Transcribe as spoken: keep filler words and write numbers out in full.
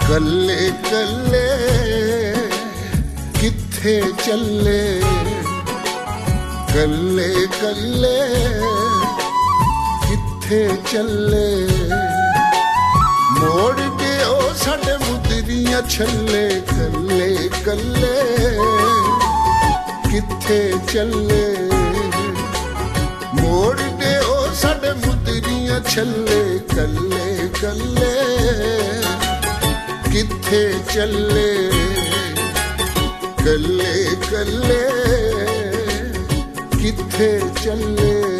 ਕੱਲੇ ਕੱਲੇ ਕਿੱਥੇ ਚੱਲੇ, ਕੱਲੇ ਕੱਲੇ ਕਿੱਥੇ ਚੱਲੇ। ਮੋੜ ਕੇ ਉਹ ਸਾਡੇ ਮੁਦਰੀਆਂ ਛੱਲੇ, ਕੱਲੇ ਕੱਲੇ ਕਿੱਥੇ ਚੱਲੇ। ਮੋੜ ਕੇ ਉਹ ਸਾਡੇ ਮੁਦਰੀਆਂ ਛੱਲੇ, ਕੱਲੇ ਕੱਲੇ ਕਿੱਥੇ ਚੱਲੇ। ਕੱਲੇ ਕੱਲੇ ਕਿੱਥੇ ਚੱਲੇ।